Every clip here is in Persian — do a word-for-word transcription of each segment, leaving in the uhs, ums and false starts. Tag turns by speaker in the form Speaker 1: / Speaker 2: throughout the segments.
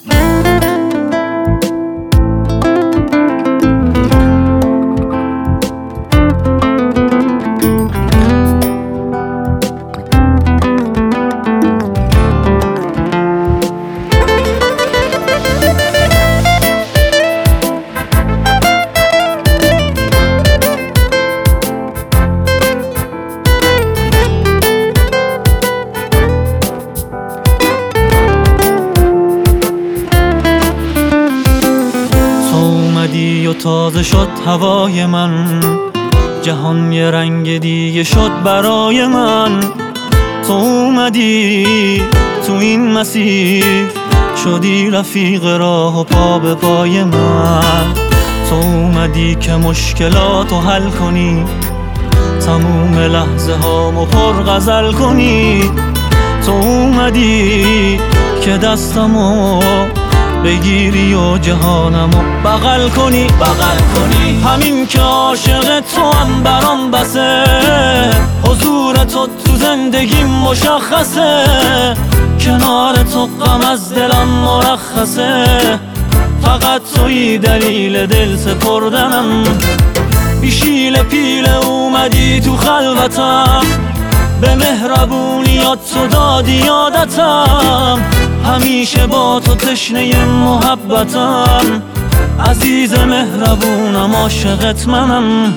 Speaker 1: و تازه شد هوای من، جهان یه رنگ دیگه شد برای من. تو اومدی تو این مسیر، شدی رفیق راه و پا به پای من. تو اومدی که مشکلاتو حل کنی، تموم لحظه هامو پر غزل کنی. تو اومدی که دستمو بگیری و جهانمو بغل کنی بغل کنی. همین که عاشق تو هم برام بسه، حضور تو تو زندگی مشخصه. کنار تو غم از دلم مرخصه، فقط توی دلیل دل سپردنم. بیشیل پیل اومدی تو خلوتم، به مهربونیات تو دادی یادتم. همیشه با تو تشنه محبتم، عزیز مهربونم عاشقت منم.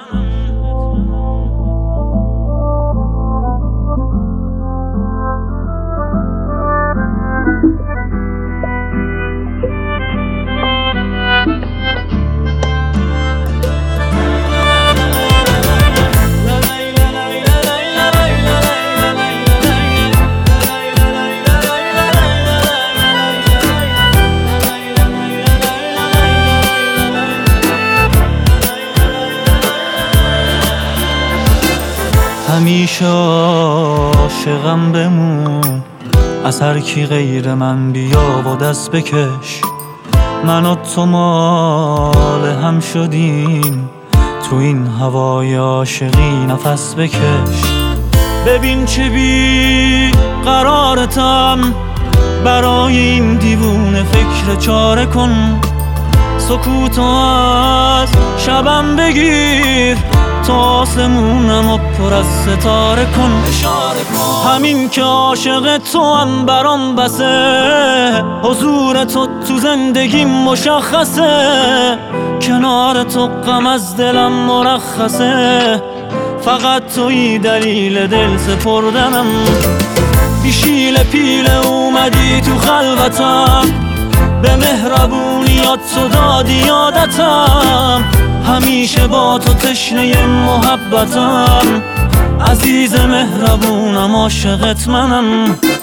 Speaker 1: همیشه عاشقم بمون، از هر کی غیر من بیا و دست بکش. من و تو مال هم شدیم، تو این هوای عاشقی نفس بکش. ببین چه بی قرارتم، برای این دیوونه فکر چاره کن. سکوتو از شبم بگیر، تا آسمونم و پر از ستاره کن. اشاره کن همین که عاشق تو هم برام بسه، حضور تو تو زندگی مشخصه. کنار تو غم از دلم مرخصه، فقط توی دلیل دل سپردنم. بیشیل پیل اومدی تو خلوتم، به مهربونیات تو دادی یادتم. همیشه با تو تشنه محبتم، عزیز مهربونم عاشقت منم.